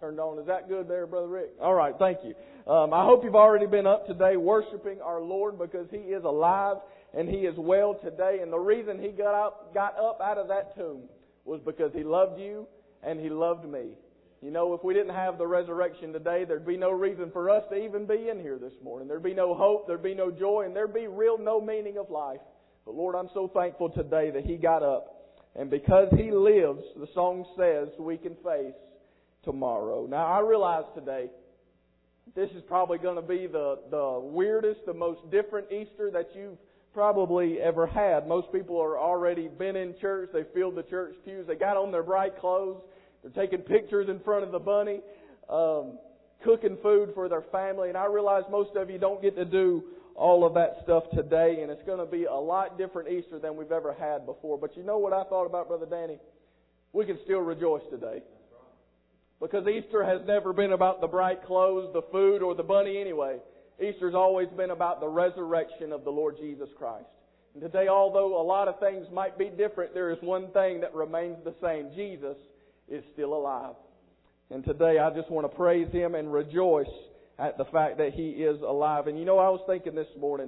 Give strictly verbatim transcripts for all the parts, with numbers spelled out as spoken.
turned on. Is that good there, Brother Rick? All right, thank you. Um, I hope you've already been up today worshiping our Lord, because He is alive and He is well today. And the reason He got up, got up out of that tomb was because He loved you and He loved me. You know, if we didn't have the resurrection today, there'd be no reason for us to even be in here this morning. There'd be no hope, there'd be no joy, and there'd be real no meaning of life. But Lord, I'm so thankful today that He got up. And because He lives, the song says, we can face tomorrow. Now, I realize today, this is probably going to be the, the weirdest, the most different Easter that you've probably ever had. Most people are already been in church. They filled the church pews. They got on their bright clothes. They're taking pictures in front of the bunny, um, cooking food for their family. And I realize most of you don't get to do all of that stuff today. And it's going to be a lot different Easter than we've ever had before. But you know what I thought about, Brother Danny? We can still rejoice today. Because Easter has never been about the bright clothes, the food, or the bunny anyway. Easter's always been about the resurrection of the Lord Jesus Christ. And today, although a lot of things might be different, there is one thing that remains the same. Jesus is still alive. And today I just want to praise Him and rejoice at the fact that He is alive. And you know, I was thinking this morning,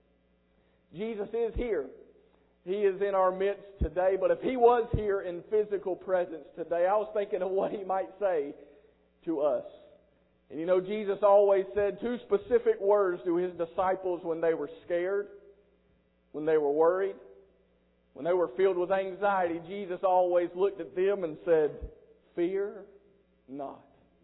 Jesus is here. He is in our midst today. But if He was here in physical presence today, I was thinking of what He might say to us. And you know, Jesus always said two specific words to His disciples when they were scared, when they were worried, when they were filled with anxiety. Jesus always looked at them and said, "Fear not."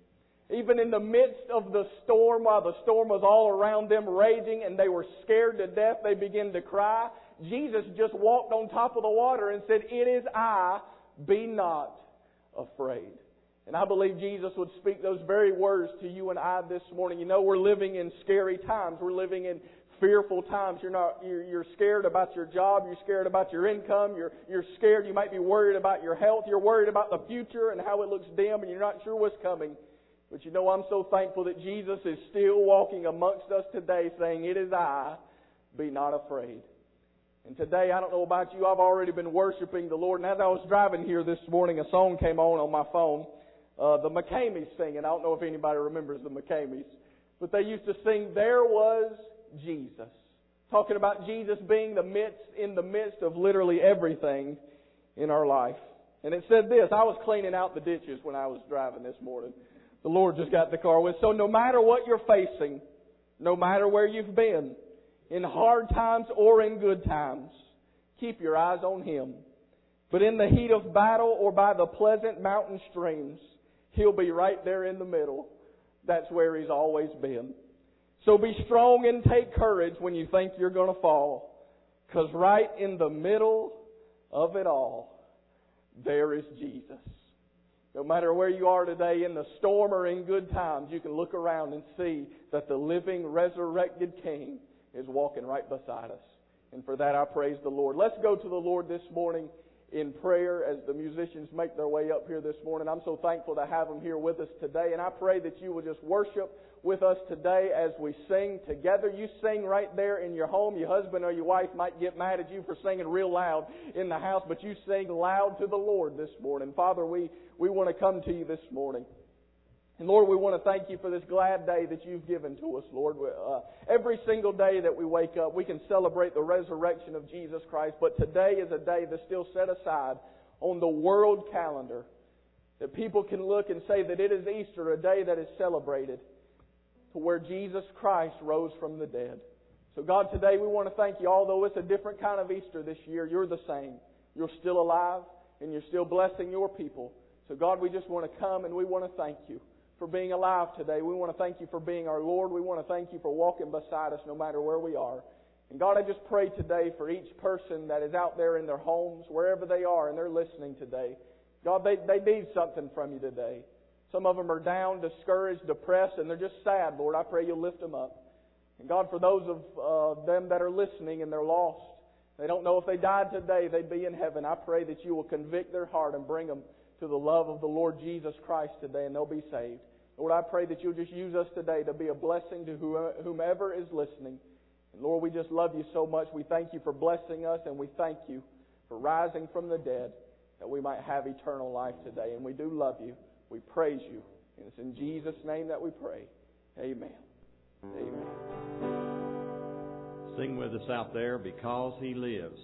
Even in the midst of the storm, while the storm was all around them raging and they were scared to death, they began to cry. Jesus just walked on top of the water and said, "It is I, be not afraid." And I believe Jesus would speak those very words to you and I this morning. You know, we're living in scary times. We're living in fearful times. You're not. You're, you're scared about your job. You're scared about your income. You're you're scared. You might be worried about your health. You're worried about the future and how it looks dim, and you're not sure what's coming. But you know, I'm so thankful that Jesus is still walking amongst us today, saying, "It is I, be not afraid." And today, I don't know about you, I've already been worshiping the Lord. And as I was driving here this morning, a song came on on my phone. Uh, the McCameys singing. I don't know if anybody remembers the McCameys, but they used to sing, "There was Jesus," talking about Jesus being the midst, in the midst of literally everything in our life. And it said this. I was cleaning out the ditches when I was driving this morning. The Lord just got in the car with. So no matter what you're facing, no matter where you've been, in hard times or in good times, keep your eyes on Him. But in the heat of battle or by the pleasant mountain streams, He'll be right there in the middle. That's where He's always been. So be strong and take courage when you think you're going to fall. Because right in the middle of it all, there is Jesus. No matter where you are today, in the storm or in good times, you can look around and see that the living, resurrected King is walking right beside us. And for that, I praise the Lord. Let's go to the Lord this morning in prayer as the musicians make their way up here this morning. I'm so thankful to have them here with us today. And I pray that you will just worship with us today as we sing together. You sing right there in your home. Your husband or your wife might get mad at you for singing real loud in the house, but you sing loud to the Lord this morning. Father, we, we want to come to you this morning. And Lord, we want to thank you for this glad day that you've given to us, Lord. Uh, every single day that we wake up, we can celebrate the resurrection of Jesus Christ. But today is a day that's still set aside on the world calendar, that people can look and say that it is Easter, a day that is celebrated, to where Jesus Christ rose from the dead. So God, today we want to thank you. Although it's a different kind of Easter this year, you're the same. You're still alive and you're still blessing your people. So God, we just want to come and we want to thank you for being alive today. We want to thank you for being our Lord. We want to thank you for walking beside us no matter where we are. And God, I just pray today for each person that is out there in their homes, wherever they are, and they're listening today. God, they, they need something from you today. Some of them are down, discouraged, depressed, and they're just sad, Lord. I pray you'll lift them up. And God, for those of uh, them that are listening and they're lost, they don't know if they died today, they'd be in heaven. I pray that you will convict their heart and bring them to the love of the Lord Jesus Christ today, and they'll be saved. Lord, I pray that you'll just use us today to be a blessing to whomever is listening. And Lord, we just love you so much. We thank you for blessing us, and we thank you for rising from the dead that we might have eternal life today. And we do love you. We praise you. And it's in Jesus' name that we pray. Amen. Amen. Sing with us out there, Because He Lives.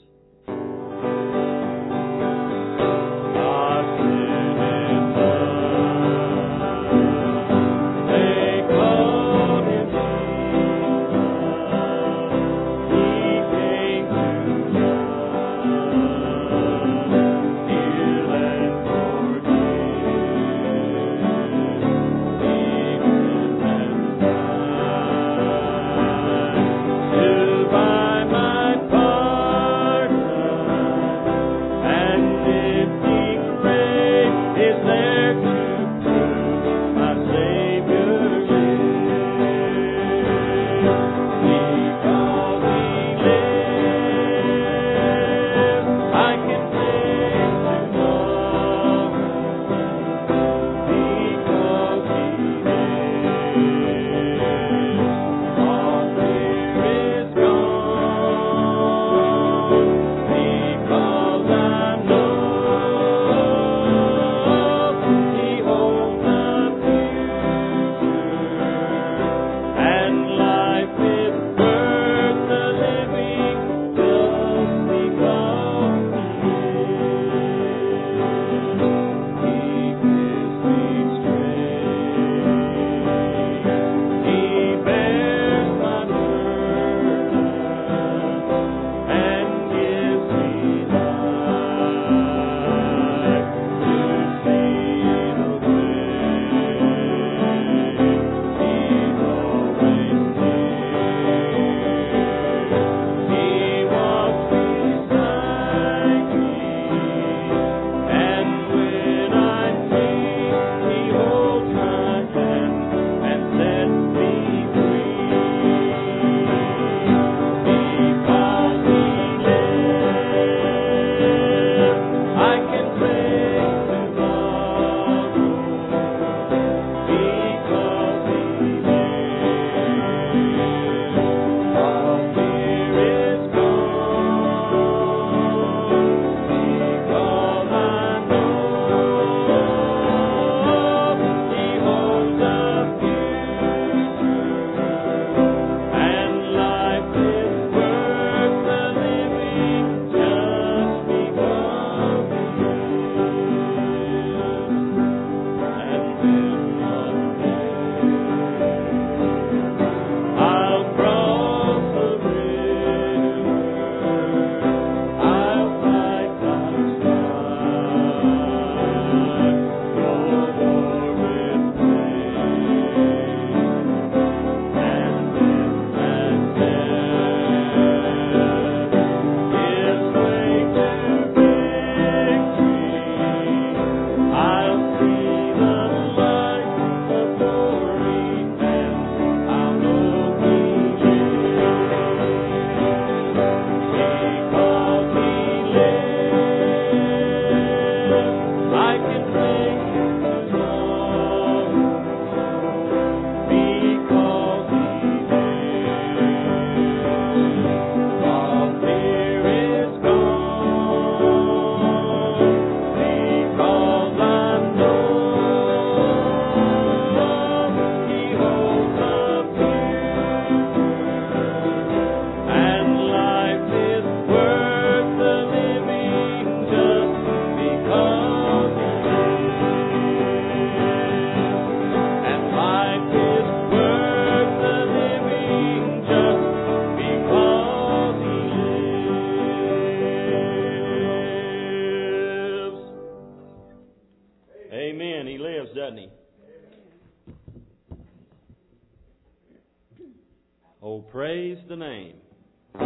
Oh, praise the name. I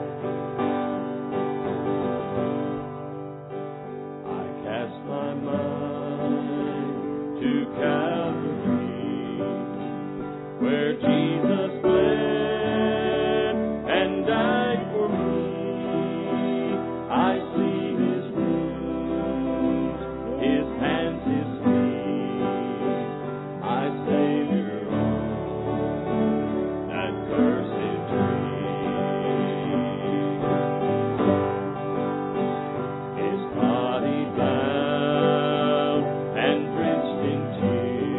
cast my mind to Calvary, where Jesus bled and died for me. I see His wounds, His hands, His feet. I Savior on that cursed tree. His body bound and drenched in tears.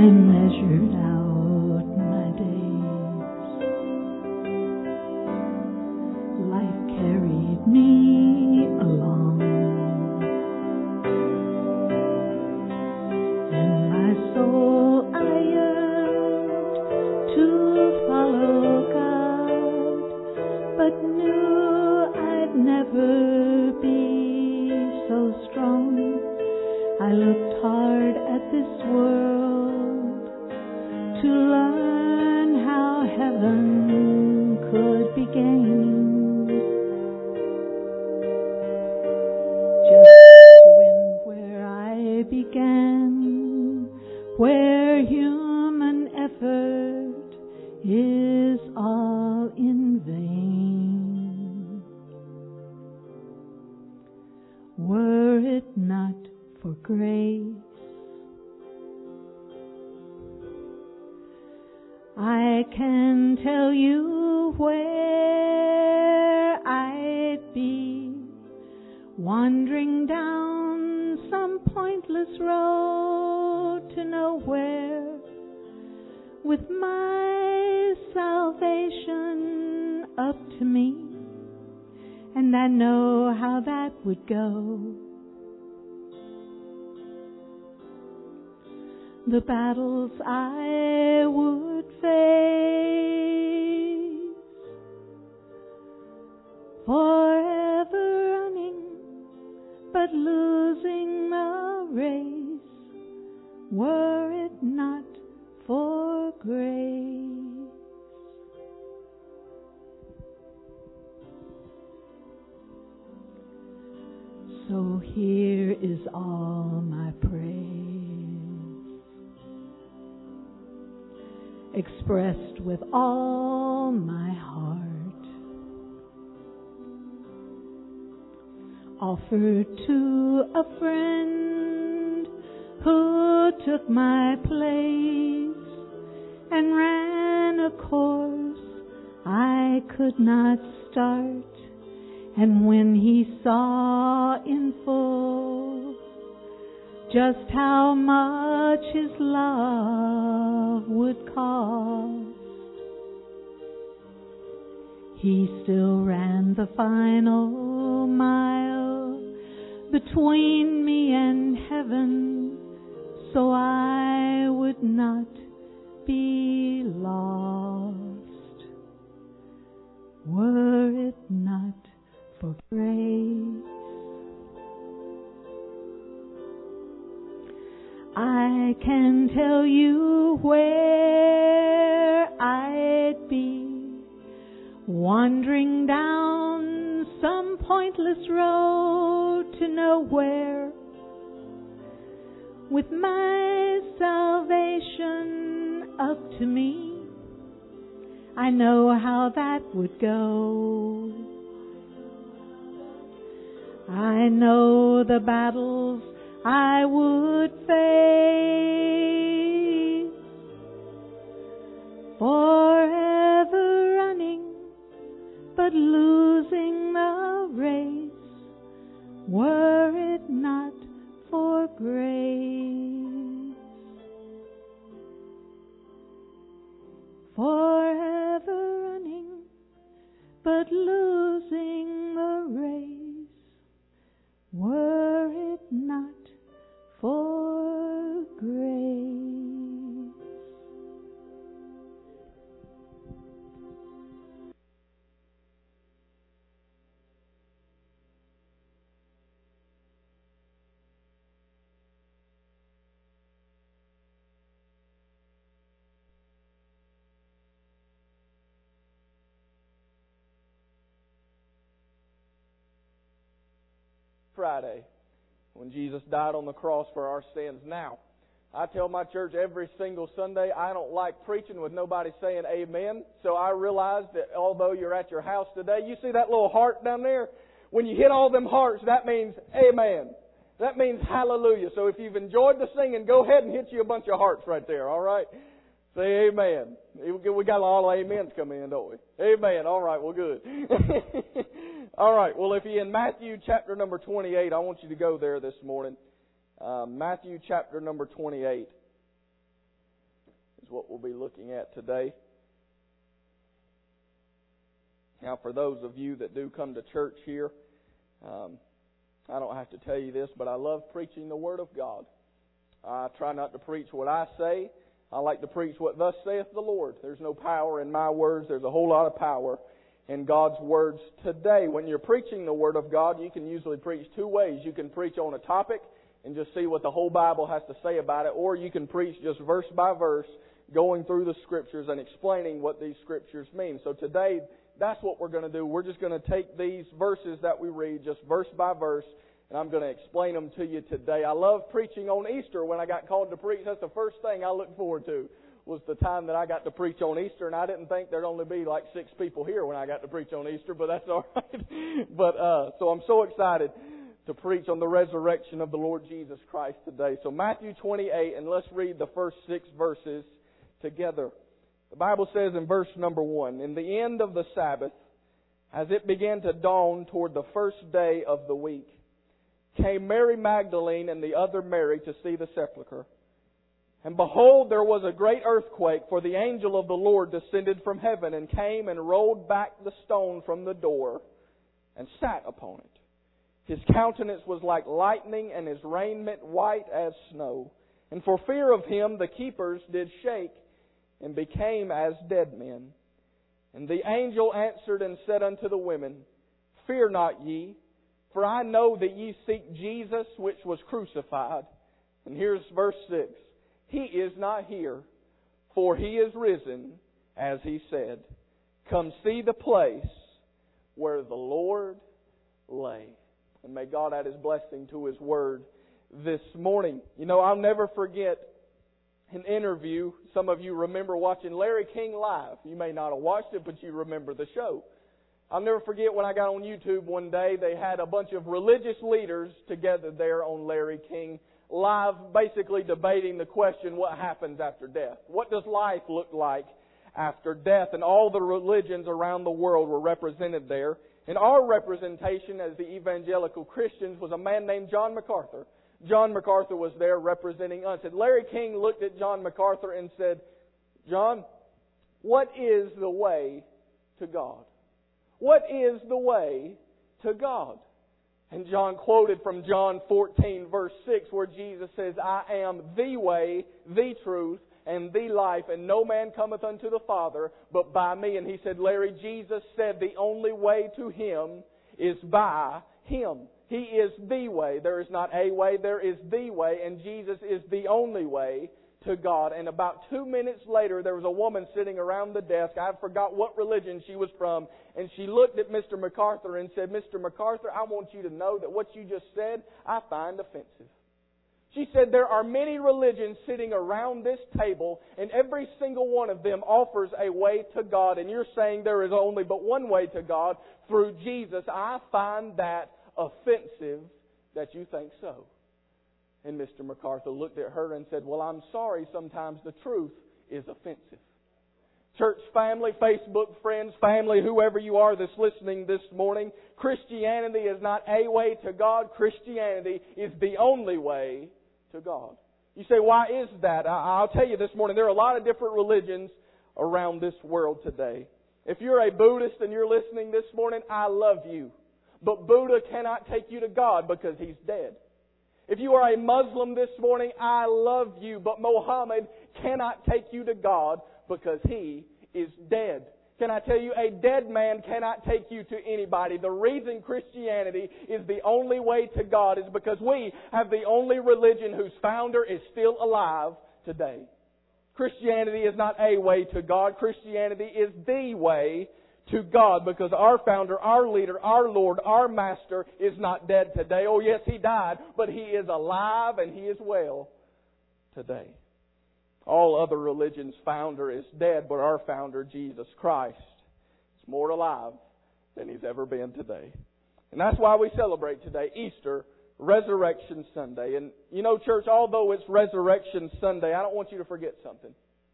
measured out my days. Life carried me along, and my soul I yearned to follow God, but knew I'd never be so strong. I looked hard at this world to learn how heaven could be gained. Just to end where I began, where human effort is all in vain. Were it not for grace, I can tell you where I'd be, wandering down some pointless road to nowhere, with my salvation up to me, and I know how that would go. The battles I would face, forever running but losing the race, were it not for grace. So here is all my praise, expressed with all my heart, offered to a friend who took my place and ran a course I could not start. And when he saw in full just how much his love would cost, he still ran the final mile between me and heaven, so I would not be lost. Were it not for grace, I can tell you where I'd be, wandering down some pointless road to nowhere, with my salvation up to me. I know how that would go. I know the battles I would face, forever running but losing the race, were it not for grace. Forever running but losing the race, were it not for grace. Friday, when Jesus died on the cross for our sins. Now, I tell my church every single Sunday, I don't like preaching with nobody saying amen. So I realize that although you're at your house today, you see that little heart down there? When you hit all them hearts, that means amen. That means hallelujah. So if you've enjoyed the singing, go ahead and hit you a bunch of hearts right there, all right? Say amen. We got a lot of amens coming in, don't we? Amen. All right, well, good. All right, well, if you're in Matthew chapter number twenty-eight, I want you to go there this morning. Uh, Matthew chapter number twenty-eight. what we'll be looking at today. Now, for those of you that do come to church here, um, I don't have to tell you this, but I love preaching the Word of God. I try not to preach what I say. I like to preach what thus saith the Lord. There's no power in my words. There's a whole lot of power in God's words today. When you're preaching the Word of God, you can usually preach two ways. You can preach on a topic and just see what the whole Bible has to say about it, or you can preach just verse by verse, going through the Scriptures and explaining what these Scriptures mean. So today, that's what we're going to do. We're just going to take these verses that we read, just verse by verse, and I'm going to explain them to you today. I love preaching on Easter. When I got called to preach, that's the first thing I looked forward to, was the time that I got to preach on Easter. And I didn't think there'd only be like six people here when I got to preach on Easter, but that's all right. But uh, so I'm so excited to preach on the resurrection of the Lord Jesus Christ today. So Matthew twenty-eight, and let's read the first six verses together. The Bible says in verse number one, "In the end of the Sabbath, as it began to dawn toward the first day of the week, came Mary Magdalene and the other Mary to see the sepulchre. And behold, there was a great earthquake, for the angel of the Lord descended from heaven and came and rolled back the stone from the door and sat upon it. His countenance was like lightning, and his raiment white as snow. And for fear of him the keepers did shake, and became as dead men. And the angel answered and said unto the women, Fear not ye, for I know that ye seek Jesus which was crucified." And here's verse six. "He is not here, for He is risen, as He said. Come see the place where the Lord lay." And may God add His blessing to His Word this morning. You know, I'll never forget an interview. Some of you remember watching Larry King Live. You may not have watched it, but you remember the show. I'll never forget when I got on YouTube one day, they had a bunch of religious leaders together there on Larry King Live, basically debating the question, what happens after death? What does life look like after death? And all the religions around the world were represented there. And our representation as the evangelical Christians was a man named John MacArthur. John MacArthur was there representing us. And Larry King looked at John MacArthur and said, "John, what is the way to God? What is the way to God?" And John quoted from John fourteen, verse six, where Jesus says, "I am the way, the truth, and the life, and no man cometh unto the Father but by me." And he said, Larry, Jesus said the only way to Him is by Him. He is the way. There is not a way, there is the way, and Jesus is the only way to God. And about two minutes later, there was a woman sitting around the desk. I forgot what religion she was from. And she looked at Mister MacArthur and said, "Mister MacArthur, I want you to know that what you just said, I find offensive." She said, "There are many religions sitting around this table, and every single one of them offers a way to God. And you're saying there is only but one way to God, through Jesus. I find that offensive that you think so." And Mister MacArthur looked at her and said, "Well, I'm sorry, sometimes the truth is offensive." Church family, Facebook friends, family, whoever you are that's listening this morning, Christianity is not a way to God. Christianity is the only way to God. You say, why is that? I'll tell you this morning, there are a lot of different religions around this world today. If you're a Buddhist and you're listening this morning, I love you. But Buddha cannot take you to God because he's dead. If you are a Muslim this morning, I love you. But Muhammad cannot take you to God because he is dead. Can I tell you, a dead man cannot take you to anybody. The reason Christianity is the only way to God is because we have the only religion whose founder is still alive today. Christianity is not a way to God. Christianity is the way to God, because our founder, our leader, our Lord, our Master is not dead today. Oh yes, He died, but He is alive and He is well today. All other religions' founder is dead, but our founder, Jesus Christ, is more alive than He's ever been today. And that's why we celebrate today, Easter, Resurrection Sunday. And you know, church, although it's Resurrection Sunday, I don't want you to forget something.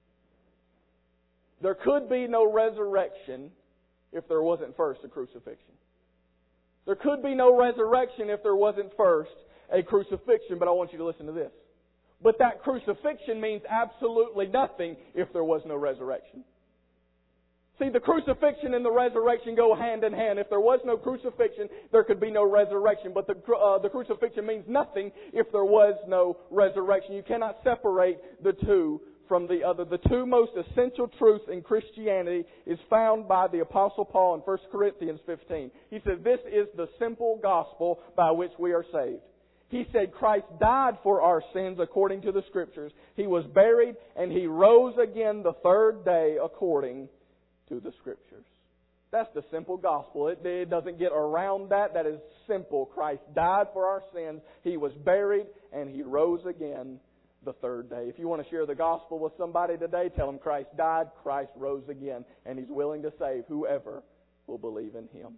There could be no resurrection if there wasn't first a crucifixion. There could be no resurrection if there wasn't first a crucifixion. But I want you to listen to this. But that crucifixion means absolutely nothing if there was no resurrection. See, the crucifixion and the resurrection go hand in hand. If there was no crucifixion, there could be no resurrection. But the, uh, the crucifixion means nothing if there was no resurrection. You cannot separate the two from the other. The two most essential truths in Christianity is found by the Apostle Paul in First Corinthians fifteen. He said, this is the simple gospel by which we are saved. He said Christ died for our sins according to the Scriptures. He was buried and He rose again the third day according to the Scriptures. That's the simple gospel. It, it doesn't get around that. That is simple. Christ died for our sins. He was buried and He rose again the third day. If you want to share the gospel with somebody today, tell them Christ died, Christ rose again, and He's willing to save whoever will believe in Him.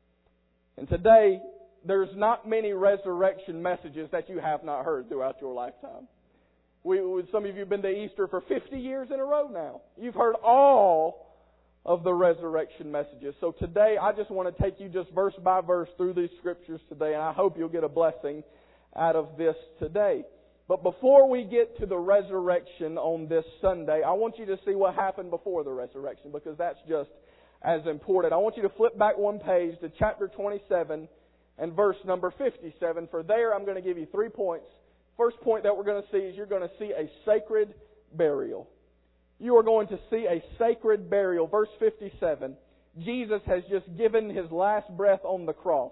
And today, there's not many resurrection messages that you have not heard throughout your lifetime. We, some of you have been to Easter for fifty years in a row now. You've heard all of the resurrection messages. So today, I just want to take you just verse by verse through these Scriptures today, and I hope you'll get a blessing out of this today. But before we get to the resurrection on this Sunday, I want you to see what happened before the resurrection, because that's just as important. I want you to flip back one page to chapter twenty-seven and verse number fifty-seven. For there, I'm going to give you three points. First point that we're going to see is you're going to see a sacred burial. You are going to see a sacred burial. Verse fifty-seven. Jesus has just given His last breath on the cross.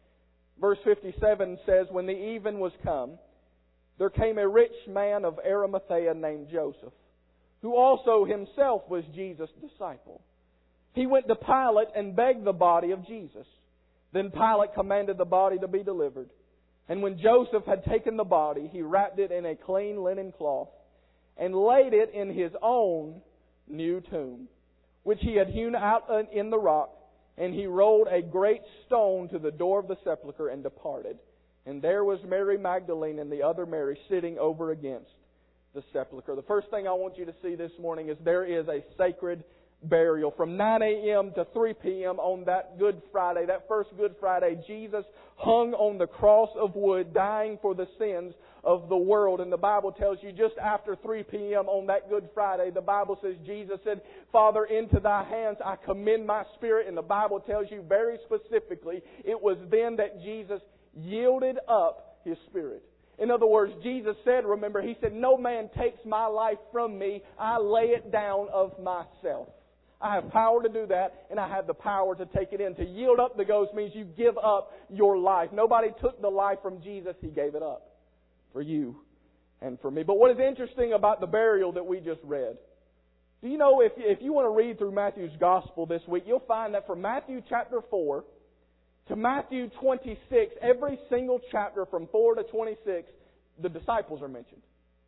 Verse fifty-seven says, when the even was come, there came a rich man of Arimathea named Joseph, who also himself was Jesus' disciple. He went to Pilate and begged the body of Jesus. Then Pilate commanded the body to be delivered. And when Joseph had taken the body, he wrapped it in a clean linen cloth and laid it in his own new tomb, which he had hewn out in the rock. And he rolled a great stone to the door of the sepulchre and departed. And there was Mary Magdalene and the other Mary sitting over against the sepulchre. The first thing I want you to see this morning is there is a sacred burial. From nine a.m. to three p.m. on that Good Friday, that first Good Friday, Jesus hung on the cross of wood, dying for the sins of the world. And the Bible tells you just after three p.m. on that Good Friday, the Bible says Jesus said, Father, into Thy hands I commend my spirit. And the Bible tells you very specifically, it was then that Jesus yielded up His spirit. In other words, Jesus said, remember, He said, no man takes my life from me. I lay it down of myself. I have power to do that, and I have the power to take it in. To yield up the ghost means you give up your life. Nobody took the life from Jesus. He gave it up for you and for me. But what is interesting about the burial that we just read, do you know if, if you want to read through Matthew's Gospel this week, you'll find that from Matthew chapter four to Matthew twenty-six, every single chapter from four to twenty-six, the disciples are mentioned.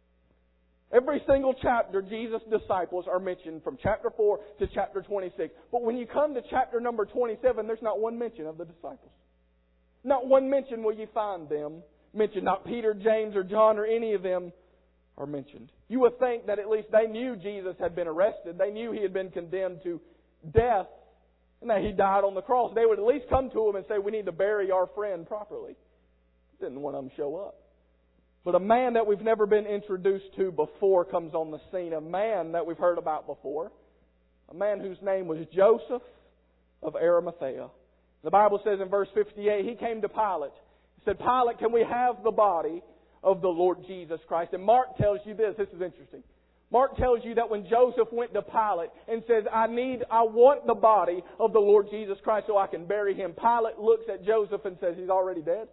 Every single chapter, Jesus' disciples are mentioned from chapter four to chapter twenty-six. But when you come to chapter number twenty-seven, there's not one mention of the disciples. Not one mention will you find them mentioned. Not Peter, James, or John, or any of them are mentioned. You would think that at least they knew Jesus had been arrested. They knew He had been condemned to death and that He died on the cross. They would at least come to Him and say, we need to bury our friend properly. Didn't one of them show up. But a man that we've never been introduced to before comes on the scene. A man that we've heard about before. A man whose name was Joseph of Arimathea. The Bible says in verse fifty-eight, he came to Pilate. He said, Pilate, can we have the body of the Lord Jesus Christ? And Mark tells you this. This is interesting. Mark tells you that when Joseph went to Pilate and says, I need, I want the body of the Lord Jesus Christ so I can bury Him, Pilate looks at Joseph and says, He's already dead.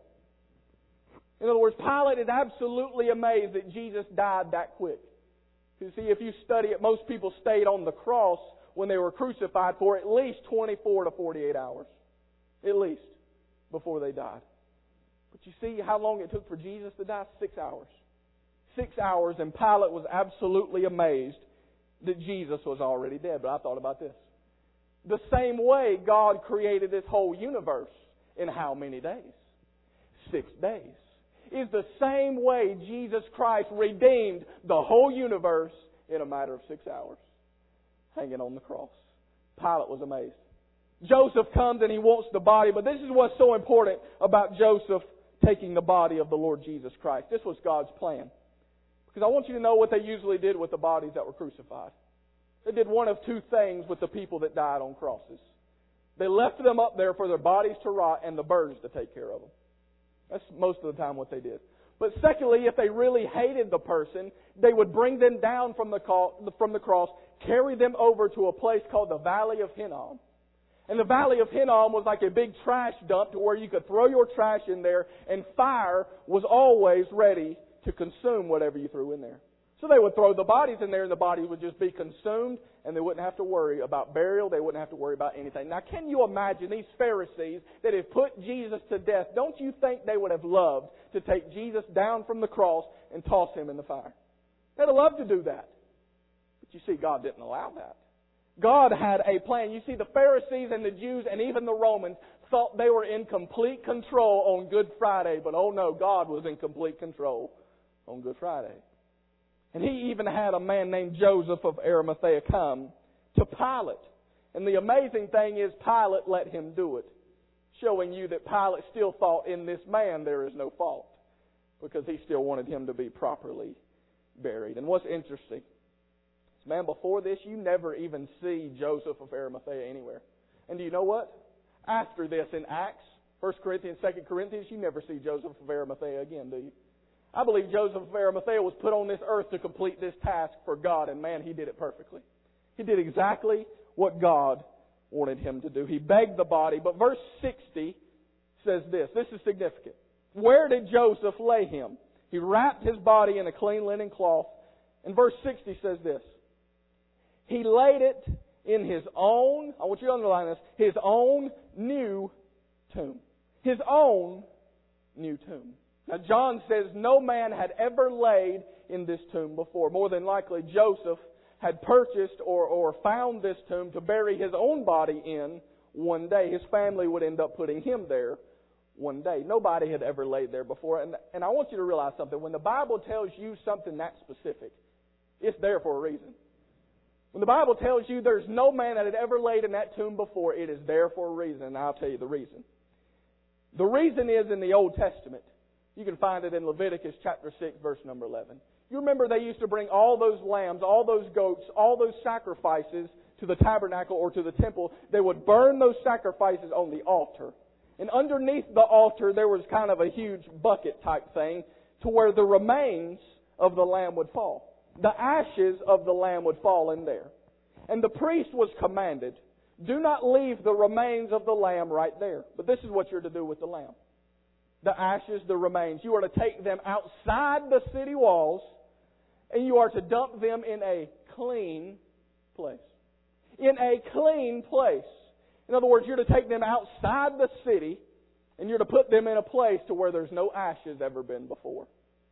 In other words, Pilate is absolutely amazed that Jesus died that quick. You see, if you study it, most people stayed on the cross when they were crucified for at least twenty-four to forty-eight hours. At least, before they died. But you see how long it took for Jesus to die? Six hours. Six hours, and Pilate was absolutely amazed that Jesus was already dead. But I thought about this. The same way God created this whole universe in how many days? Six days. Is the same way Jesus Christ redeemed the whole universe in a matter of six hours. Hanging on the cross. Pilate was amazed. Joseph comes and he wants the body, but this is what's so important about Joseph taking the body of the Lord Jesus Christ. This was God's plan. Because I want you to know what they usually did with the bodies that were crucified. They did one of two things with the people that died on crosses. They left them up there for their bodies to rot and the birds to take care of them. That's most of the time what they did. But secondly, if they really hated the person, they would bring them down from the, from the cross, carry them over to a place called the Valley of Hinnom. And the Valley of Hinnom was like a big trash dump to where you could throw your trash in there, and fire was always ready to consume whatever you threw in there. So they would throw the bodies in there, and the bodies would just be consumed, and they wouldn't have to worry about burial. They wouldn't have to worry about anything. Now, can you imagine these Pharisees that have put Jesus to death? Don't you think they would have loved to take Jesus down from the cross and toss Him in the fire? They'd have loved to do that. But you see, God didn't allow that. God had a plan. You see, the Pharisees and the Jews and even the Romans thought they were in complete control on Good Friday, but oh no, God was in complete control on Good Friday. And He even had a man named Joseph of Arimathea come to Pilate. And the amazing thing is Pilate let him do it, showing you that Pilate still thought in this man there is no fault, because he still wanted him to be properly buried. And what's interesting, man, before this you never even see Joseph of Arimathea anywhere. And do you know what? After this in Acts, First Corinthians, Second Corinthians, you never see Joseph of Arimathea again, do you? I believe Joseph of Arimathea was put on this earth to complete this task for God, and man, he did it perfectly. He did exactly what God wanted him to do. He begged the body, but verse sixty says this. This is significant. Where did Joseph lay him? He wrapped his body in a clean linen cloth. And verse sixty says this. He laid it in his own, I want you to underline this, his own new tomb. His own new tomb. Now, John says no man had ever laid in this tomb before. More than likely, Joseph had purchased or, or found this tomb to bury his own body in one day. His family would end up putting him there one day. Nobody had ever laid there before. And, and I want you to realize something. When the Bible tells you something that specific, it's there for a reason. When the Bible tells you there's no man that had ever laid in that tomb before, it is there for a reason. And I'll tell you the reason. The reason is in the Old Testament. You can find it in Leviticus chapter six, verse number eleven. You remember they used to bring all those lambs, all those goats, all those sacrifices to the tabernacle or to the temple. They would burn those sacrifices on the altar. And underneath the altar there was kind of a huge bucket type thing to where the remains of the lamb would fall. The ashes of the lamb would fall in there. And the priest was commanded, do not leave the remains of the lamb right there. But this is what you're to do with the lamb. The ashes, the remains. You are to take them outside the city walls and you are to dump them in a clean place. In a clean place. In other words, you're to take them outside the city and you're to put them in a place to where there's no ashes ever been before.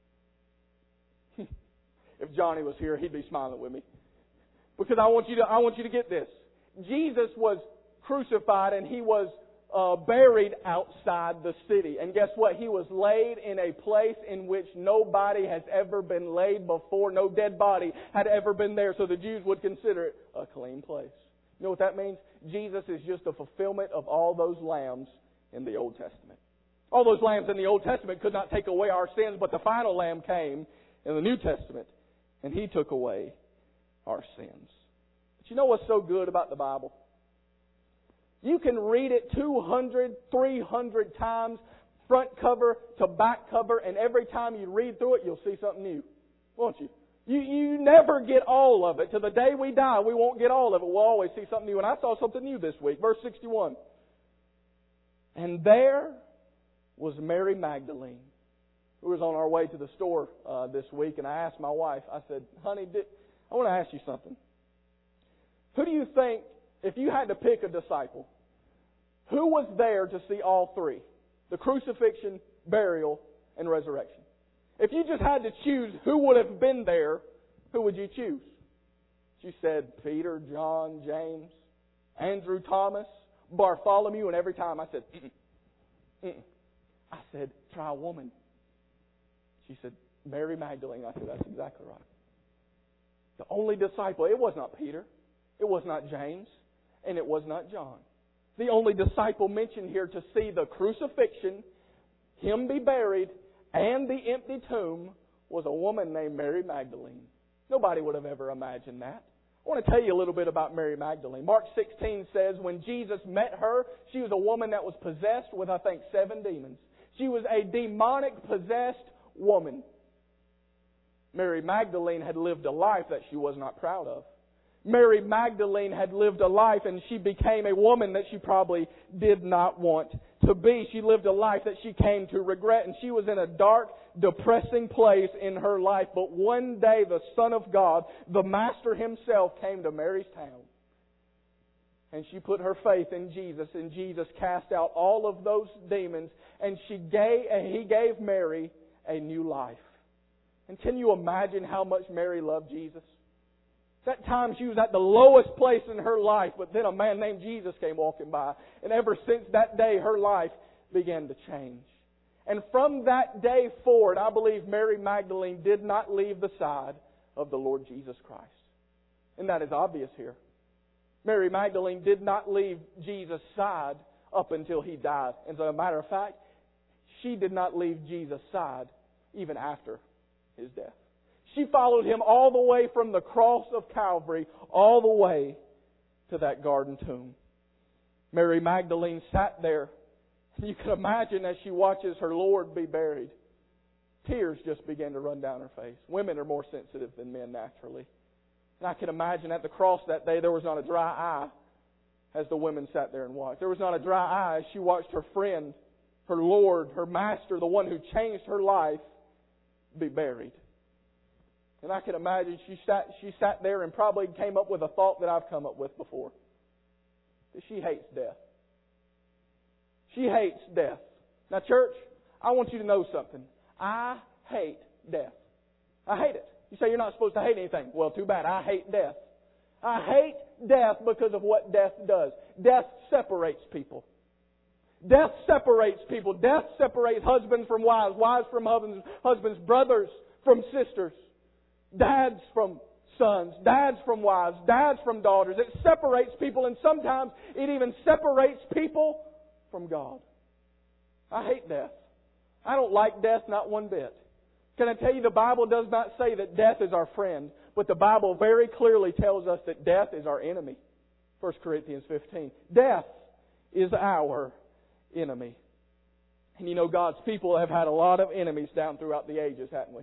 If Johnny was here, he'd be smiling with me. Because I want you to, I want you to get this. Jesus was crucified and He was uh, buried outside the city. And guess what? He was laid in a place in which nobody has ever been laid before. No dead body had ever been there. So the Jews would consider it a clean place. You know what that means? Jesus is just a fulfillment of all those lambs in the Old Testament. All those lambs in the Old Testament could not take away our sins, but the final lamb came in the New Testament and He took away our sins. But you know what's so good about the Bible? You can read it two hundred, three hundred times, front cover to back cover, and every time you read through it, you'll see something new. Won't you? You, you never get all of it. To the day we die, we won't get all of it. We'll always see something new. And I saw something new this week. Verse sixty-one. And there was Mary Magdalene. We was on our way to the store uh, this week, and I asked my wife, I said, honey, did, I want to ask you something. Who do you think, if you had to pick a disciple, who was there to see all three? The crucifixion, burial, and resurrection. If you just had to choose who would have been there, who would you choose? She said Peter, John, James, Andrew, Thomas, Bartholomew, and every time I said, mm-mm, mm-mm. I said, try a woman. She said, Mary Magdalene. I said, that's exactly right. The only disciple, it was not Peter, it was not James, and it was not John. The only disciple mentioned here to see the crucifixion, Him be buried, and the empty tomb was a woman named Mary Magdalene. Nobody would have ever imagined that. I want to tell you a little bit about Mary Magdalene. Mark sixteen says when Jesus met her, she was a woman that was possessed with, I think, seven demons. She was a demonic possessed woman. Mary Magdalene had lived a life that she was not proud of. Mary Magdalene had lived a life and she became a woman that she probably did not want to be. She lived a life that she came to regret, and she was in a dark, depressing place in her life. But one day the Son of God, the Master Himself, came to Mary's town. And she put her faith in Jesus, and Jesus cast out all of those demons, and she gave, and He gave Mary a new life. And can you imagine how much Mary loved Jesus? That time she was at the lowest place in her life, but then a man named Jesus came walking by. And ever since that day, her life began to change. And from that day forward, I believe Mary Magdalene did not leave the side of the Lord Jesus Christ. And that is obvious here. Mary Magdalene did not leave Jesus' side up until He died. As a matter of fact, she did not leave Jesus' side even after His death. She followed Him all the way from the cross of Calvary, all the way to that garden tomb. Mary Magdalene sat there. You can imagine as she watches her Lord be buried, tears just began to run down her face. Women are more sensitive than men naturally. And I can imagine at the cross that day there was not a dry eye as the women sat there and watched. There was not a dry eye as she watched her friend, her Lord, her Master, the one who changed her life, be buried. And I can imagine she sat, she sat there and probably came up with a thought that I've come up with before. That she hates death. She hates death. Now, church, I want you to know something. I hate death. I hate it. You say you're not supposed to hate anything. Well, too bad. I hate death. I hate death because of what death does. Death separates people. Death separates people. Death separates husbands from wives, wives from husbands, husbands, brothers from sisters. Dads from sons, dads from wives, dads from daughters. It separates people, and sometimes it even separates people from God. I hate death. I don't like death not one bit. Can I tell you, the Bible does not say that death is our friend, but the Bible very clearly tells us that death is our enemy. First Corinthians fifteen. Death is our enemy. And you know, God's people have had a lot of enemies down throughout the ages, haven't we?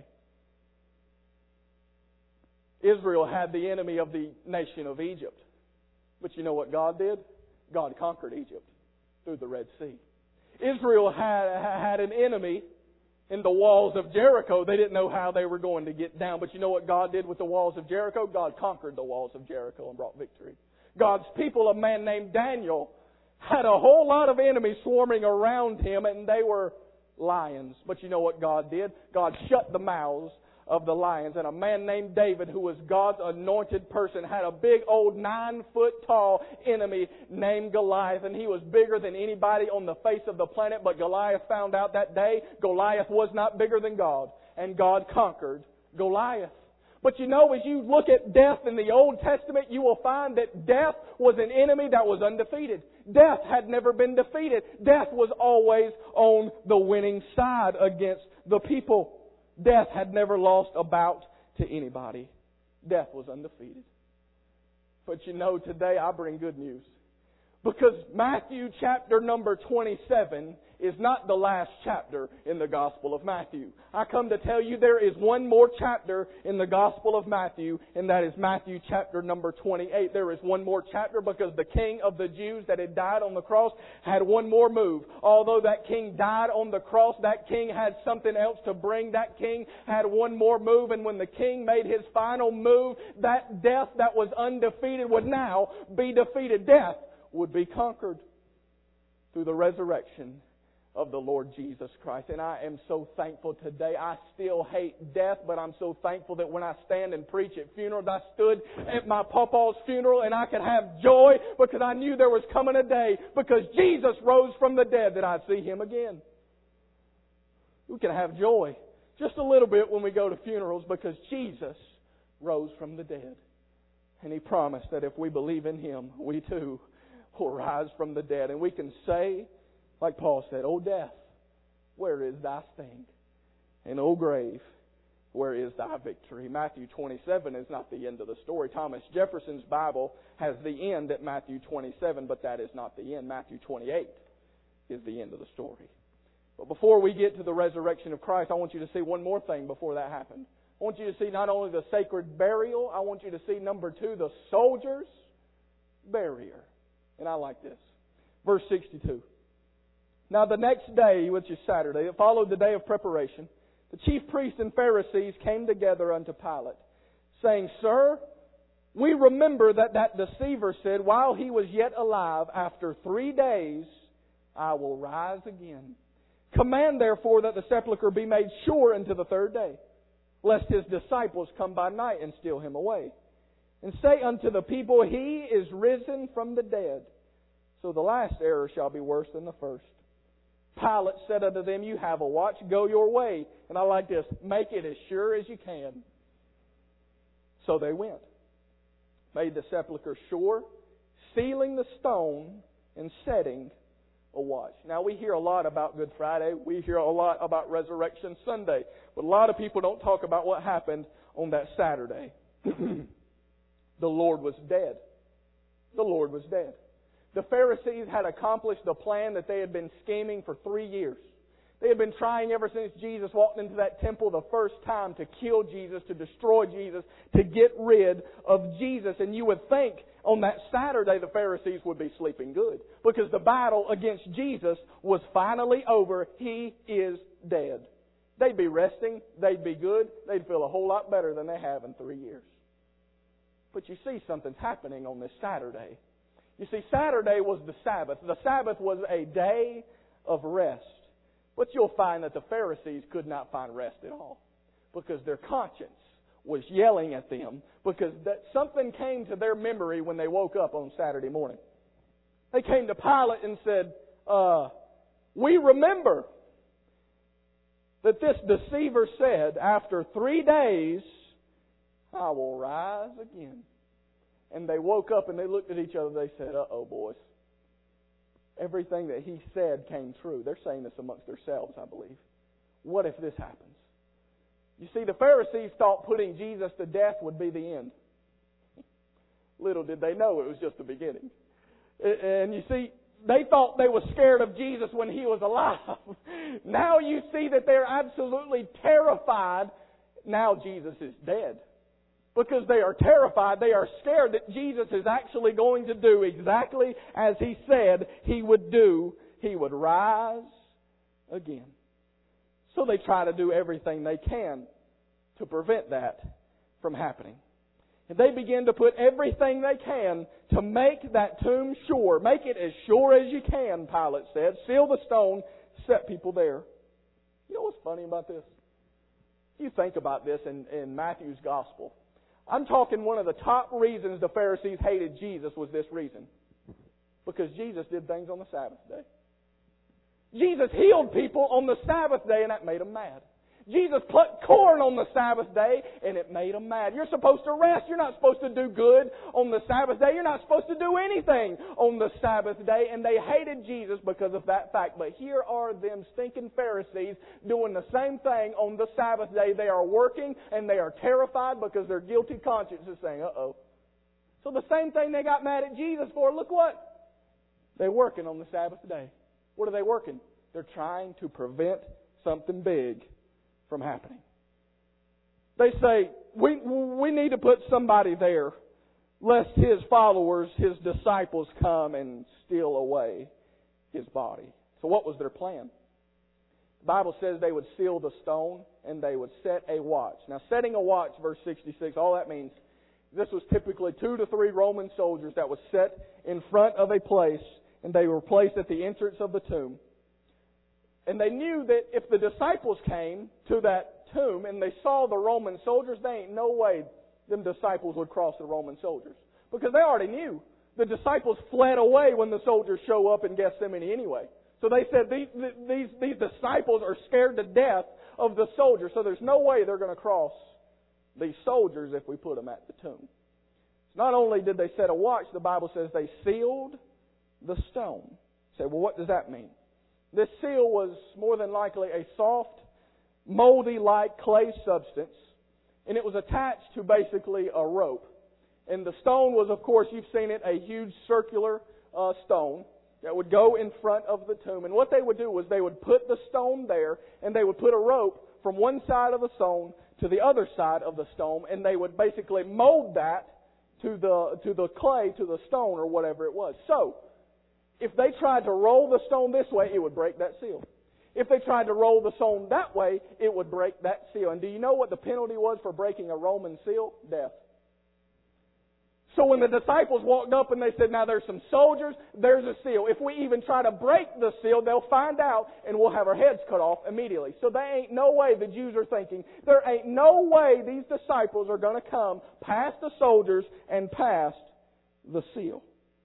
Israel had the enemy of the nation of Egypt. But you know what God did? God conquered Egypt through the Red Sea. Israel had, had an enemy in the walls of Jericho. They didn't know how they were going to get down. But you know what God did with the walls of Jericho? God conquered the walls of Jericho and brought victory. God's people, a man named Daniel, had a whole lot of enemies swarming around him, and they were lions. But you know what God did? God shut the mouths of the lions. And a man named David, who was God's anointed person, had a big old nine foot tall enemy named Goliath. And he was bigger than anybody on the face of the planet. But Goliath found out that day Goliath was not bigger than God. And God conquered Goliath. But you know, as you look at death in the Old Testament, you will find that death was an enemy that was undefeated. Death had never been defeated. Death was always on the winning side against the people. Death had never lost a bout to anybody. Death was undefeated. But you know, today I bring good news. Because Matthew chapter number twenty-seven is not the last chapter in the Gospel of Matthew. I come to tell you there is one more chapter in the Gospel of Matthew, and that is Matthew chapter number twenty-eight. There is one more chapter because the King of the Jews that had died on the cross had one more move. Although that King died on the cross, that King had something else to bring. That King had one more move, and when the King made his final move, that death that was undefeated would now be defeated. Death would be conquered through the resurrection of the Lord Jesus Christ. And I am so thankful today. I still hate death, but I'm so thankful that when I stand and preach at funerals, I stood at my papa's funeral and I could have joy because I knew there was coming a day, because Jesus rose from the dead, that I'd see Him again. We can have joy just a little bit when we go to funerals because Jesus rose from the dead. And He promised that if we believe in Him, we too will rise from the dead. And we can say, like Paul said, "O death, where is thy sting? And O grave, where is thy victory? Matthew twenty-seven is not the end of the story. Thomas Jefferson's Bible has the end at Matthew twenty-seven, but that is not the end. Matthew twenty-eight is the end of the story. But before we get to the resurrection of Christ, I want you to see one more thing before that happened. I want you to see not only the sacred burial, I want you to see, number two, the soldier's barrier. And I like this. Verse sixty-two. Now the next day, which is Saturday, it followed the day of preparation, the chief priests and Pharisees came together unto Pilate, saying, Sir, we remember that that deceiver said, while he was yet alive, after three days I will rise again. Command therefore that the sepulchre be made sure unto the third day, lest his disciples come by night and steal him away. And say unto the people, He is risen from the dead. So the last error shall be worse than the first. Pilate said unto them, You have a watch, go your way. And I like this, make it as sure as you can. So they went. Made the sepulchre sure, sealing the stone and setting a watch. Now we hear a lot about Good Friday. We hear a lot about Resurrection Sunday. But a lot of people don't talk about what happened on that Saturday. The Lord was dead. The Lord was dead. The Pharisees had accomplished the plan that they had been scheming for three years. They had been trying ever since Jesus walked into that temple the first time to kill Jesus, to destroy Jesus, to get rid of Jesus. And you would think on that Saturday the Pharisees would be sleeping good, because the battle against Jesus was finally over. He is dead. They'd be resting. They'd be good. They'd feel a whole lot better than they have in three years. But you see, something's happening on this Saturday. You see, Saturday was the Sabbath. The Sabbath was a day of rest. But you'll find that the Pharisees could not find rest at all, because their conscience was yelling at them, because that something came to their memory when they woke up on Saturday morning. They came to Pilate and said, uh, we remember that this deceiver said, after three days, I will rise again. And they woke up and they looked at each other. They said, uh-oh, boys. Everything that he said came true. They're saying this amongst themselves, I believe. What if this happens? You see, the Pharisees thought putting Jesus to death would be the end. Little did they know it was just the beginning. And you see, they thought they were scared of Jesus when He was alive. Now you see that they're absolutely terrified. Now Jesus is dead. Because they are terrified, they are scared that Jesus is actually going to do exactly as He said He would do. He would rise again. So they try to do everything they can to prevent that from happening. And they begin to put everything they can to make that tomb sure. Make it as sure as you can, Pilate said. Seal the stone, set people there. You know what's funny about this? You think about this in, in Matthew's Gospel. I'm talking one of the top reasons the Pharisees hated Jesus was this reason. Because Jesus did things on the Sabbath day. Jesus healed people on the Sabbath day, and that made them mad. Jesus plucked corn on the Sabbath day, and it made them mad. You're supposed to rest. You're not supposed to do good on the Sabbath day. You're not supposed to do anything on the Sabbath day. And they hated Jesus because of that fact. But here are them stinking Pharisees doing the same thing on the Sabbath day. They are working, and they are terrified because their guilty conscience is saying, uh-oh. So the same thing they got mad at Jesus for, look what? They're working on the Sabbath day. What are they working? They're trying to prevent something big from happening. They say, we we need to put somebody there lest His followers, His disciples come and steal away His body. So what was their plan? The Bible says they would seal the stone and they would set a watch. Now setting a watch, verse sixty-six, all that means, this was typically two to three Roman soldiers that was set in front of a place, and they were placed at the entrance of the tomb. And they knew that if the disciples came to that tomb and they saw the Roman soldiers, there ain't no way them disciples would cross the Roman soldiers. Because they already knew. The disciples fled away when the soldiers show up in Gethsemane anyway. So they said, these, these, these disciples are scared to death of the soldiers, so there's no way they're going to cross these soldiers if we put them at the tomb. So not only did they set a watch, the Bible says they sealed the stone. You say, well, what does that mean? This seal was more than likely a soft moldy-like clay substance, and it was attached to basically a rope. And the stone was, of course, you've seen it, a huge circular uh, stone that would go in front of the tomb. And what they would do was they would put the stone there, and they would put a rope from one side of the stone to the other side of the stone, and they would basically mold that to the to the clay, to the stone, or whatever it was. So, if they tried to roll the stone this way, it would break that seal. If they tried to roll the stone that way, it would break that seal. And do you know what the penalty was for breaking a Roman seal? Death. So when the disciples walked up and they said, now there's some soldiers, there's a seal. If we even try to break the seal, they'll find out and we'll have our heads cut off immediately. So there ain't no way, the Jews are thinking, there ain't no way these disciples are going to come past the soldiers and past the seal.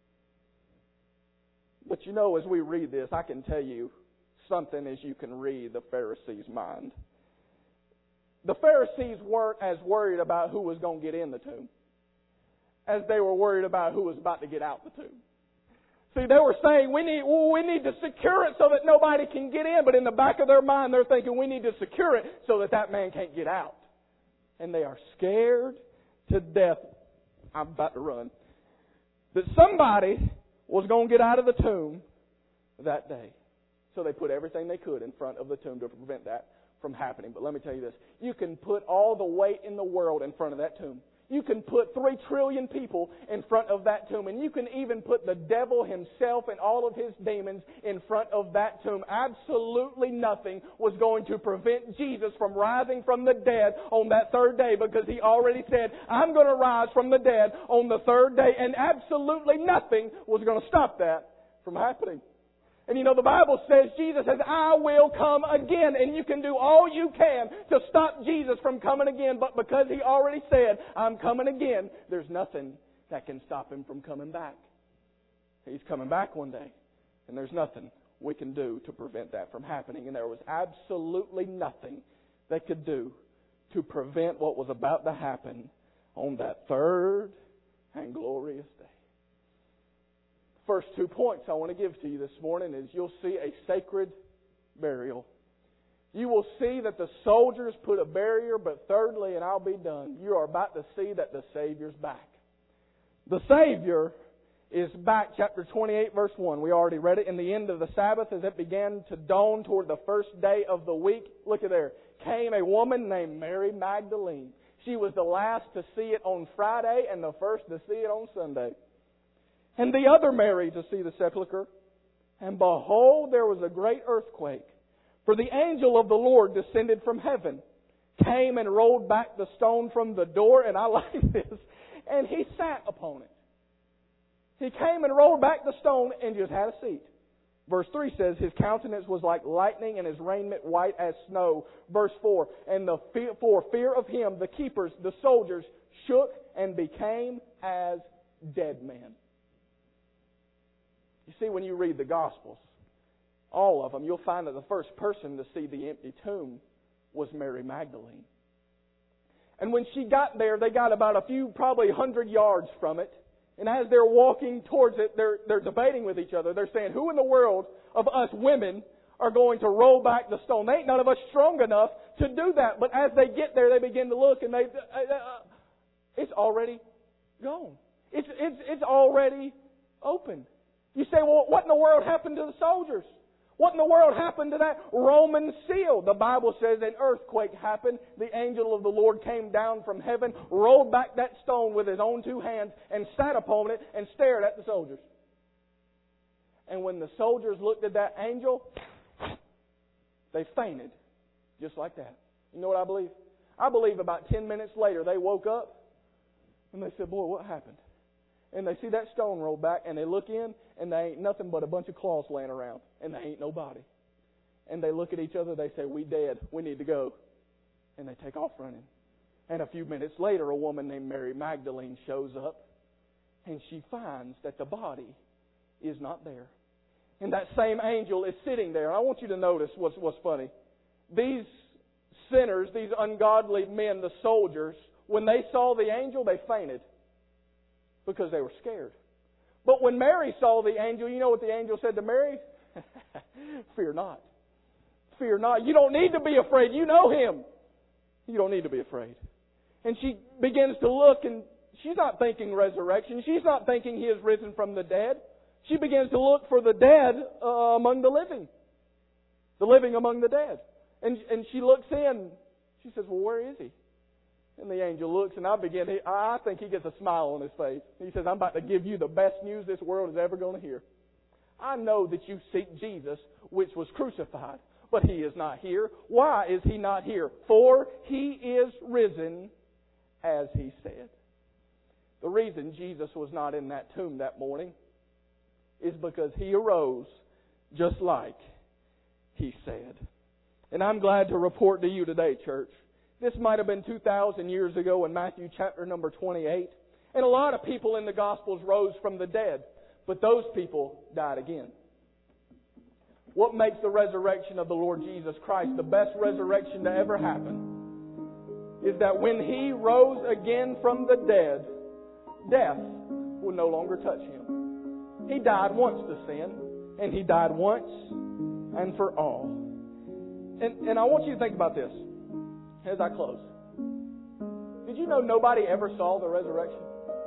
But you know, as we read this, I can tell you something as you can read the Pharisees' mind. The Pharisees weren't as worried about who was going to get in the tomb as they were worried about who was about to get out the tomb. See, they were saying, we need well, we need to secure it so that nobody can get in. But in the back of their mind, they're thinking, we need to secure it so that that man can't get out. And they are scared to death. I'm about to run. That somebody was going to get out of the tomb that day. So they put everything they could in front of the tomb to prevent that from happening. But let me tell you this. You can put all the weight in the world in front of that tomb. You can put three trillion people in front of that tomb. And you can even put the devil himself and all of his demons in front of that tomb. Absolutely nothing was going to prevent Jesus from rising from the dead on that third day, because He already said, I'm going to rise from the dead on the third day. And absolutely nothing was going to stop that from happening. And you know, the Bible says, Jesus says, I will come again. And you can do all you can to stop Jesus from coming again. But because He already said, I'm coming again, there's nothing that can stop Him from coming back. He's coming back one day. And there's nothing we can do to prevent that from happening. And there was absolutely nothing they could do to prevent what was about to happen on that third and glorious day. First two points I want to give to you this morning is you'll see a sacred burial. You will see that the soldiers put a barrier, but thirdly, and I'll be done, you are about to see that the Savior's back. The Savior is back. Chapter twenty-eight, verse one. We already read it. In the end of the Sabbath, as it began to dawn toward the first day of the week, look at there, came a woman named Mary Magdalene. She was the last to see it on Friday and the first to see it on Sunday. And the other Mary to see the sepulchre. And behold, there was a great earthquake. For the angel of the Lord descended from heaven, came and rolled back the stone from the door. And I like this. And He sat upon it. He came and rolled back the stone and just had a seat. Verse three says, His countenance was like lightning and His raiment white as snow. Verse four, and the fear, for fear of Him, the keepers, the soldiers, shook and became as dead men. You see, when you read the Gospels, all of them, you'll find that the first person to see the empty tomb was Mary Magdalene. And when she got there, they got about a few, probably hundred yards from it. And as they're walking towards it, they're, they're debating with each other. They're saying, who in the world of us women are going to roll back the stone? They ain't none of us strong enough to do that. But as they get there, they begin to look and they, uh, uh, it's already gone. It's, it's, it's already open. You say, well, what in the world happened to the soldiers? What in the world happened to that Roman seal? The Bible says an earthquake happened. The angel of the Lord came down from heaven, rolled back that stone with His own two hands, and sat upon it and stared at the soldiers. And when the soldiers looked at that angel, they fainted. Just like that. You know what I believe? I believe about ten minutes later they woke up and they said, boy, what happened? And they see that stone roll back, and they look in, and they ain't nothing but a bunch of cloths laying around, and they ain't nobody. And they look at each other, they say, we dead, we need to go. And they take off running. And a few minutes later, a woman named Mary Magdalene shows up, and she finds that the body is not there. And that same angel is sitting there. I want you to notice what's, what's funny. These sinners, these ungodly men, the soldiers, when they saw the angel, they fainted. Because they were scared. But when Mary saw the angel, you know what the angel said to Mary? Fear not. fear not. You don't need to be afraid. You know Him. You don't need to be afraid. And she begins to look, and she's not thinking resurrection. She's not thinking He is risen from the dead. She begins to look for the dead uh, among the living. The living among the dead. And and she looks in. She says, well, where is He? And the angel looks, and I begin, he, I think he gets a smile on his face. He says, I'm about to give you the best news this world is ever going to hear. I know that you seek Jesus, which was crucified, but He is not here. Why is He not here? For He is risen, as He said. The reason Jesus was not in that tomb that morning is because He arose just like He said. And I'm glad to report to you today, church, this might have been two thousand years ago in Matthew chapter number twenty-eight. And a lot of people in the Gospels rose from the dead. But those people died again. What makes the resurrection of the Lord Jesus Christ the best resurrection to ever happen is that when He rose again from the dead, death will no longer touch Him. He died once to sin, and He died once and for all. And, and I want you to think about this as I close. Did you know nobody ever saw the resurrection?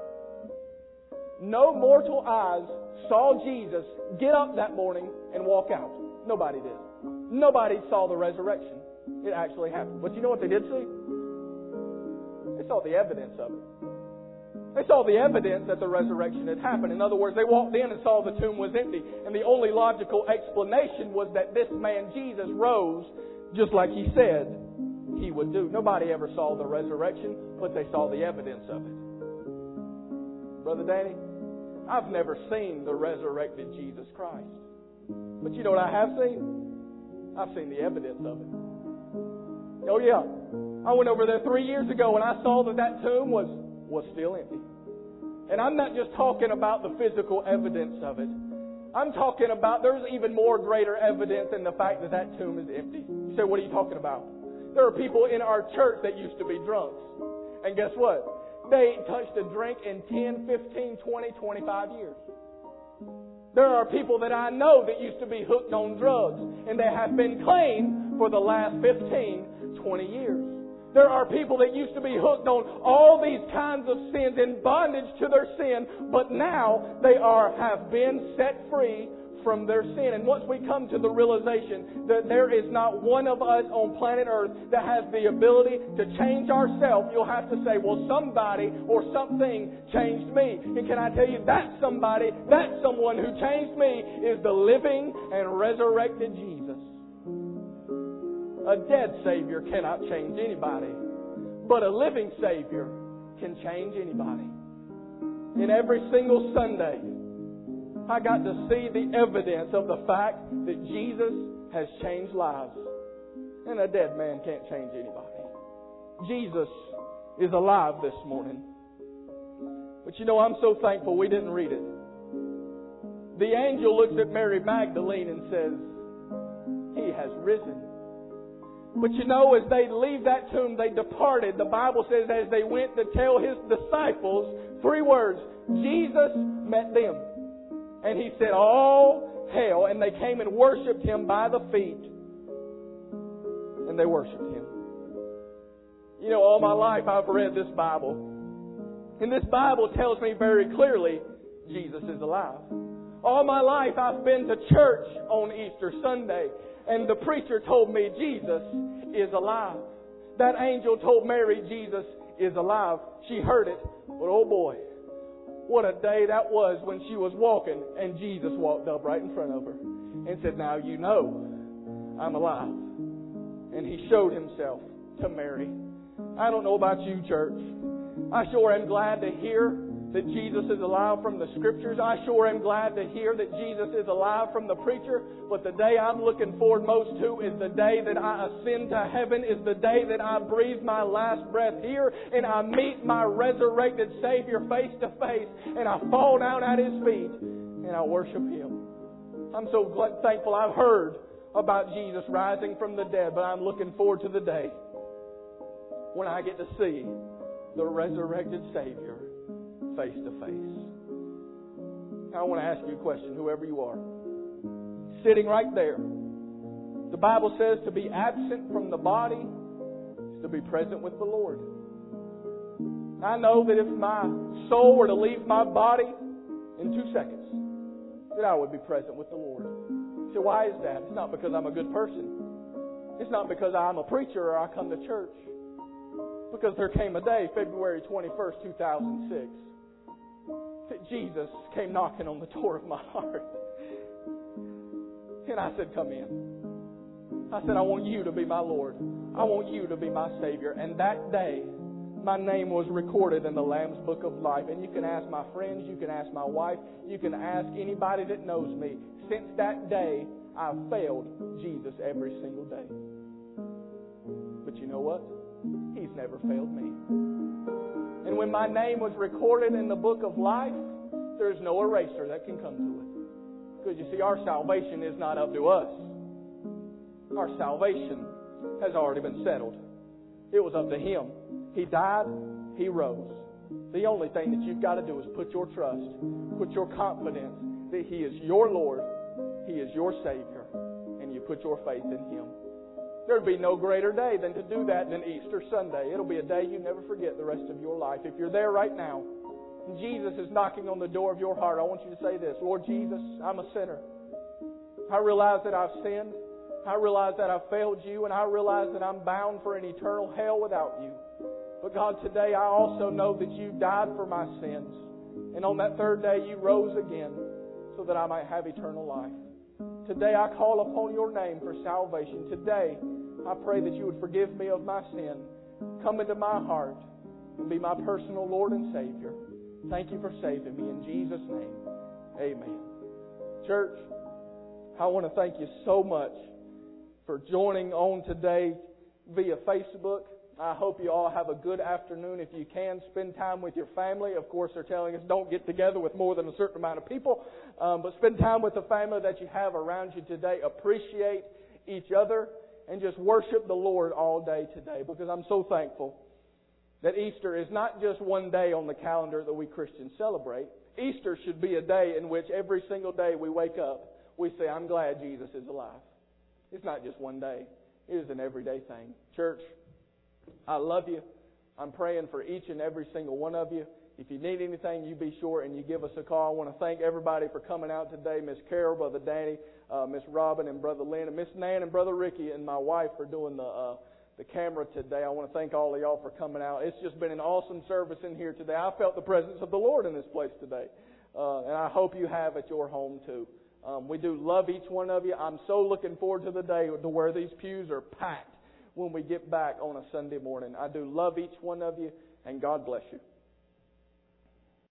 No mortal eyes saw Jesus get up that morning and walk out. Nobody did. Nobody saw the resurrection. It actually happened. But you know what they did see? They saw the evidence of it. They saw the evidence that the resurrection had happened. In other words, they walked in and saw the tomb was empty. And the only logical explanation was that this man, Jesus, rose just like He said He would do. Nobody ever saw the resurrection, but they saw the evidence of it. Brother Danny, I've never seen the resurrected Jesus Christ. But you know what I have seen? I've seen the evidence of it. Oh yeah. I went over there three years ago and I saw that that tomb was, was still empty. And I'm not just talking about the physical evidence of it. I'm talking about there's even more greater evidence than the fact that that tomb is empty. You say, what are you talking about? There are people in our church that used to be drunks. And guess what? They ain't touched a drink in ten, fifteen, twenty, twenty-five years. There are people that I know that used to be hooked on drugs, and they have been clean for the last fifteen, twenty years. There are people that used to be hooked on all these kinds of sins, in bondage to their sin, but now they are have been set free from their sin. And once we come to the realization that there is not one of us on planet Earth that has the ability to change ourselves, you'll have to say, well, somebody or something changed me. And can I tell you, that somebody, that someone who changed me is the living and resurrected Jesus. A dead Savior cannot change anybody, but a living Savior can change anybody. And every single Sunday, I got to see the evidence of the fact that Jesus has changed lives. And a dead man can't change anybody. Jesus is alive this morning. But you know, I'm so thankful we didn't read it. The angel looks at Mary Magdalene and says, He has risen. But you know, as they leave that tomb, they departed. The Bible says as they went to tell His disciples, three words, Jesus met them. And He said, all hail. And they came and worshipped Him by the feet. And they worshipped Him. You know, all my life I've read this Bible. And this Bible tells me very clearly, Jesus is alive. All my life I've been to church on Easter Sunday. And the preacher told me Jesus is alive. That angel told Mary Jesus is alive. She heard it. But oh boy, what a day that was when she was walking and Jesus walked up right in front of her and said, now you know I'm alive. And He showed Himself to Mary. I don't know about you, church. I sure am glad to hear that Jesus is alive from the Scriptures. I sure am glad to hear that Jesus is alive from the preacher. But the day I'm looking forward most to is the day that I ascend to heaven, is the day that I breathe my last breath here and I meet my resurrected Savior face to face and I fall down at His feet and I worship Him. I'm so glad, thankful I've heard about Jesus rising from the dead, but I'm looking forward to the day when I get to see the resurrected Savior face to face. I want to ask you a question, whoever you are. Sitting right there, The Bible says to be absent from the body is to be present with the Lord. I know that if my soul were to leave my body in two seconds, that I would be present with the Lord. So why is that? It's not because I'm a good person. It's not because I'm a preacher or I come to church. Because there came a day, February twenty-first, two thousand six, that Jesus came knocking on the door of my heart. And I said, come in. I said, I want you to be my Lord. I want you to be my Savior. And that day, my name was recorded in the Lamb's Book of Life. And you can ask my friends, you can ask my wife, you can ask anybody that knows me. Since that day, I've failed Jesus every single day. But you know what? He's never failed me. And when my name was recorded in the Book of Life, there's no eraser that can come to it. Because you see, our salvation is not up to us. Our salvation has already been settled. It was up to Him. He died, He rose. The only thing that you've got to do is put your trust, put your confidence that He is your Lord, He is your Savior, and you put your faith in Him. There'd be no greater day than to do that than Easter Sunday. It'll be a day you never forget the rest of your life. If you're there right now, and Jesus is knocking on the door of your heart, I want you to say this: Lord Jesus, I'm a sinner. I realize that I've sinned. I realize that I've failed you, and I realize that I'm bound for an eternal hell without you. But God, today I also know that you died for my sins. And on that third day you rose again so that I might have eternal life. Today I call upon your name for salvation. Today I pray that you would forgive me of my sin, come into my heart, and be my personal Lord and Savior. Thank you for saving me. In Jesus' name, amen. Church, I want to thank you so much for joining on today via Facebook. I hope you all have a good afternoon. If you can, spend time with your family. Of course, they're telling us don't get together with more than a certain amount of people. Um, but spend time with the family that you have around you today. Appreciate each other and just worship the Lord all day today. Because I'm so thankful that Easter is not just one day on the calendar that we Christians celebrate. Easter should be a day in which every single day we wake up, we say, I'm glad Jesus is alive. It's not just one day. It is an everyday thing. Church, I love you. I'm praying for each and every single one of you. If you need anything, you be sure and you give us a call. I want to thank everybody for coming out today. Miss Carol, Brother Danny, uh, Miss Robin, and Brother Lynn, and Miss Nan, and Brother Ricky, and my wife for doing the uh, the camera today. I want to thank all of y'all for coming out. It's just been an awesome service in here today. I felt the presence of the Lord in this place today. Uh, and I hope you have at your home too. Um, we do love each one of you. I'm so looking forward to the day to where these pews are packed when we get back on a Sunday morning. I do love each one of you, and God bless you.